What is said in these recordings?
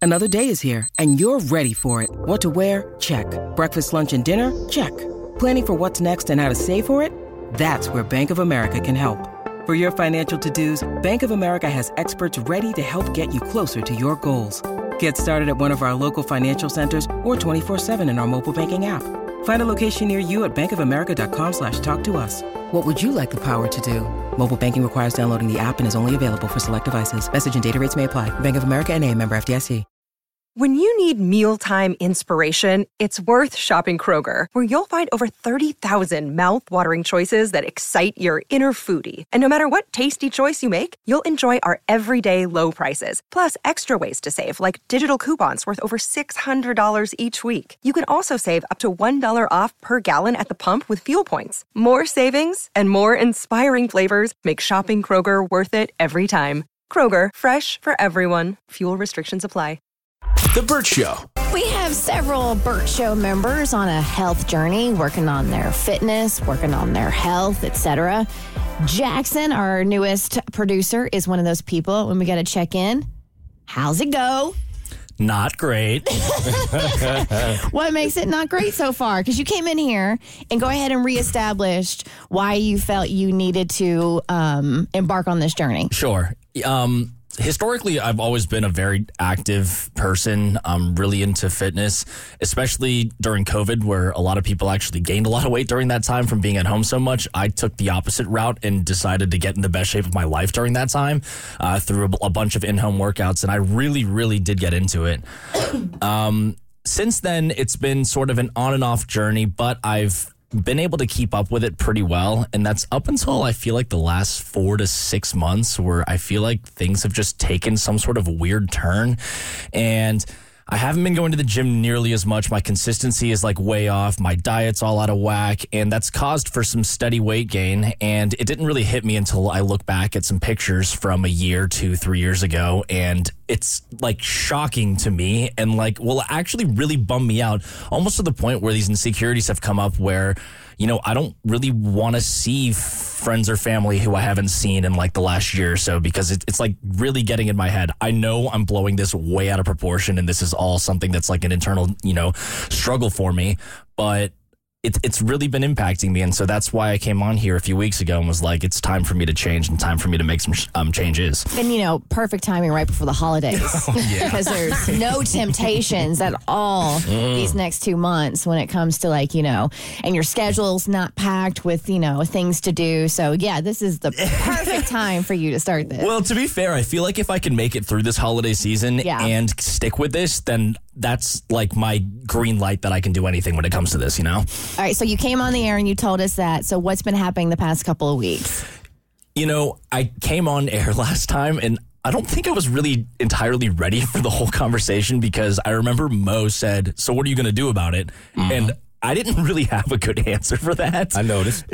Another day is here, and you're ready for it. What to wear? Check. Breakfast, lunch, and dinner? Check. Planning for what's next and how to save for it? That's where Bank of America can help. For your financial to-dos, Bank of America has experts ready to help get you closer to your goals. Get started at one of our local financial centers or 24/7 in our mobile banking app. Find a location near you at bankofamerica.com/talktous. What would you like the power to do? Mobile banking requires downloading the app and is only available for select devices. Message and data rates may apply. Bank of America N.A., member FDIC. When you need mealtime inspiration, it's worth shopping Kroger, where you'll find over 30,000 mouth-watering choices that excite your inner foodie. And no matter what tasty choice you make, you'll enjoy our everyday low prices, plus extra ways to save, like digital coupons worth over $600 each week. You can also save up to $1 off per gallon at the pump with fuel points. More savings and more inspiring flavors make shopping Kroger worth it every time. Kroger, fresh for everyone. Fuel restrictions apply. The Burt Show. We have several Burt Show members on a health journey, working on their fitness, working on their health, etc. Jackson, our newest producer, is one of those people when we got to check in. How's it go? Not great. What makes it not great so far? Because you came in here and go ahead and reestablished why you felt you needed to embark on this journey. Sure. Historically, I've always been a very active person. I'm really into fitness, especially during COVID, where a lot of people actually gained a lot of weight during that time from being at home so much. I took the opposite route and decided to get in the best shape of my life during that time through a bunch of in-home workouts, and I really, really did get into it. Since then, it's been sort of an on and off journey, but I've been able to keep up with it pretty well. And that's up until I feel like the last 4 to 6 months, where I feel like things have just taken some sort of weird turn. And I haven't been going to the gym nearly as much. My consistency is like way off. My diet's all out of whack. And that's caused for some steady weight gain. And it didn't really hit me until I look back at some pictures from a year, 2, 3 years ago. And it's like shocking to me and like will actually really bum me out, almost to the point where these insecurities have come up where, you know, I don't really want to see friends or family who I haven't seen in like the last year or so, because it's like really getting in my head. I know I'm blowing this way out of proportion and this is all something that's like an internal, you know, struggle for me, but it's really been impacting me. And so that's why I came on here a few weeks ago and was like, it's time for me to change and time for me to make some changes. And, you know, perfect timing right before the holidays. Because there's no temptations at all these next 2 months when it comes to like, you know, and your schedule's not packed with, you know, things to do. So, yeah, this is the perfect time for you to start this. Well, to be fair, I feel like if I can make it through this holiday season and stick with this, then that's like my green light that I can do anything when it comes to this, you know? All right, so you came on the air and you told us that. So what's been happening the past couple of weeks? You know, I came on air last time and I don't think I was really entirely ready for the whole conversation, because I remember Mo said, so what are you going to do about it? And I didn't really have a good answer for that. I noticed.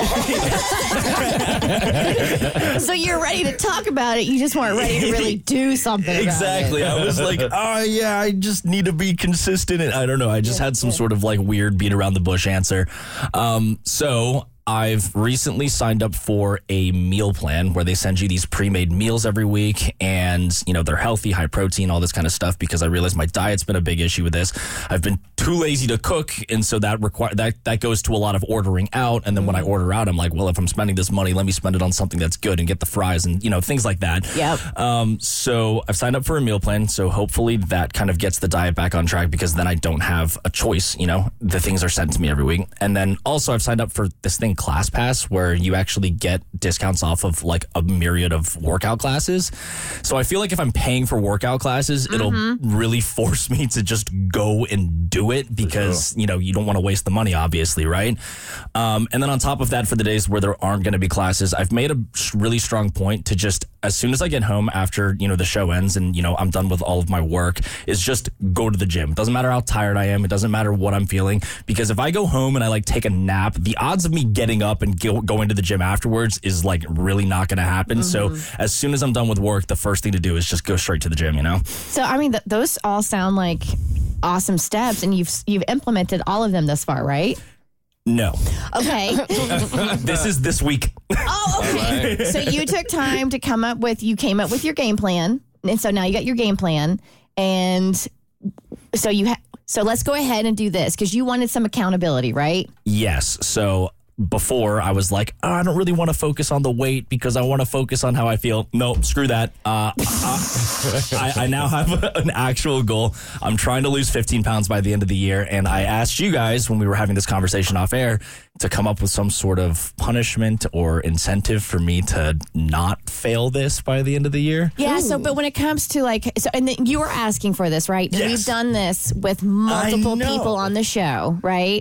So you're ready to talk about it. You just weren't ready to really do something about Exactly. it. I was like, oh, yeah, I just need to be consistent. And I don't know. I just had some sort of like weird beat around the bush answer. So I've recently signed up for a meal plan where they send you these pre-made meals every week, and, you know, they're healthy, high protein, all this kind of stuff, because I realized my diet's been a big issue with this. I've been too lazy to cook, and so that goes to a lot of ordering out, and then when I order out, I'm like, well, if I'm spending this money, let me spend it on something that's good and get the fries and, you know, things like that. Yep. So I've signed up for a meal plan, so hopefully that kind of gets the diet back on track, because then I don't have a choice, you know, the things are sent to me every week. And then also I've signed up for this thing, ClassPass, where you actually get discounts off of like a myriad of workout classes. So I feel like if I'm paying for workout classes, it'll really force me to just go and do it, because, you know, you don't want to waste the money, obviously, right? And then on top of that, for the days where there aren't going to be classes, I've made a really strong point to just, as soon as I get home after, you know, the show ends and, you know, I'm done with all of my work, is just go to the gym. It doesn't matter how tired I am. It doesn't matter what I'm feeling, because if I go home and I like take a nap, the odds of me getting up and going to the gym afterwards is like really not going to happen. So as soon as I'm done with work, the first thing to do is just go straight to the gym, you know? So, I mean, those all sound like awesome steps, and you've implemented all of them thus far, right? No. Okay. This is this week. Oh, okay. Right. So you took time to you came up with your game plan. And so now you got your game plan. And So let's go ahead and do this because you wanted some accountability, right? Yes. So before I was like, I don't really want to focus on the weight because I want to focus on how I feel. No, screw that. I now have an actual goal. I'm trying to lose 15 pounds by the end of the year. And I asked you guys when we were having this conversation off air to come up with some sort of punishment or incentive for me to not fail this by the end of the year. Yeah. So, but when it comes to and then you were asking for this, right? Yes. We've done this with multiple people on the show, right?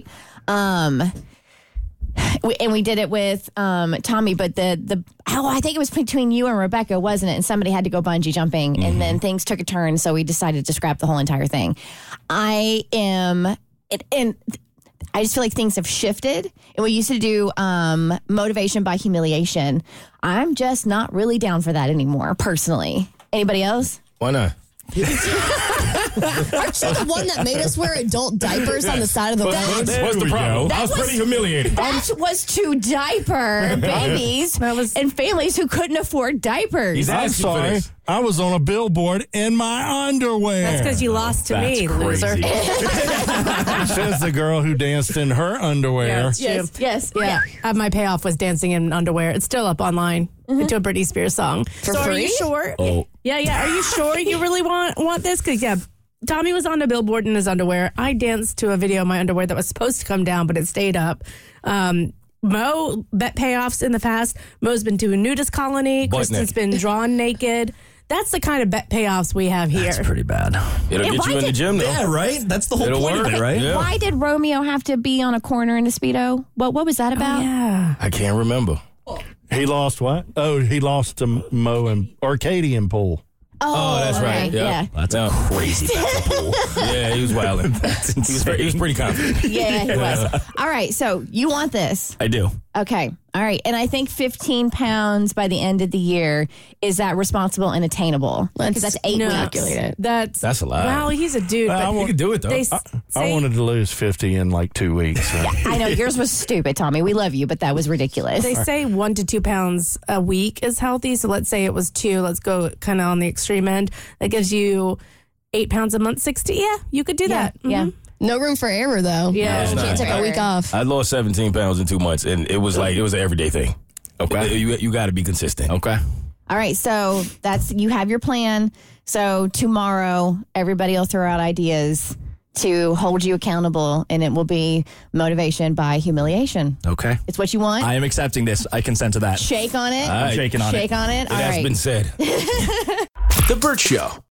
And we did it with Tommy, but I think it was between you and Rebecca, wasn't it? And somebody had to go bungee jumping, and then things took a turn, so we decided to scrap the whole entire thing. And I just feel like things have shifted. And we used to do motivation by humiliation. I'm just not really down for that anymore, personally. Anybody else? Why not? Aren't you the one that made us wear adult diapers on the side of the road? What's the problem? I was pretty humiliated. That was to diaper babies and families who couldn't afford diapers. I'm sorry. I was on a billboard in my underwear. That's because you lost to me, loser. Says the girl who danced in her underwear. Yes. Yeah. My payoff was dancing in underwear. It's still up online to a Britney Spears song. For free? Are you sure? Oh. Yeah. Are you sure you really want this? Because, Tommy was on a billboard in his underwear. I danced to a video in my underwear that was supposed to come down, but it stayed up. Mo, bet payoffs in the past. Mo's been to a nudist colony. Kristen's been drawn naked. That's the kind of bet payoffs we have here. That's pretty bad. It'll get you in the gym, though. Yeah, right? That's the whole point of it, right? Yeah. Why did Romeo have to be on a corner in a Speedo? What was that about? Yeah. I can't remember. He lost what? Oh, he lost to Mo or Katie in pool. Oh, that's right. okay. Yeah. That's a crazy bet for pool. Yeah, he was wilding. That's insane. He was pretty confident. Yeah, he was. All right, so you want this. I do. Okay. All right. And I think 15 pounds by the end of the year, is that responsible and attainable? Because that's 8 weeks. That's a lot. Wow, he's a dude. But You can do it, though. I wanted to lose 50 in like 2 weeks. So. I know yours was stupid, Tommy. We love you, but that was ridiculous. They say 1 to 2 pounds a week is healthy. So let's say it was 2. Let's go kind of on the extreme end. That gives you 8 pounds a month, 60. Yeah, you could do that. Yeah. Mhm. No room for error, though. Yeah. You can't take a week off. I lost 17 pounds in 2 months, and it was an everyday thing. Okay. You got to be consistent. Okay. All right, so you have your plan. So tomorrow, everybody will throw out ideas to hold you accountable, and it will be motivation by humiliation. Okay. It's what you want? I am accepting this. I consent to that. Shake on it. I'm shaking on it. Shake on it. It All has right. been said. The Burt Show.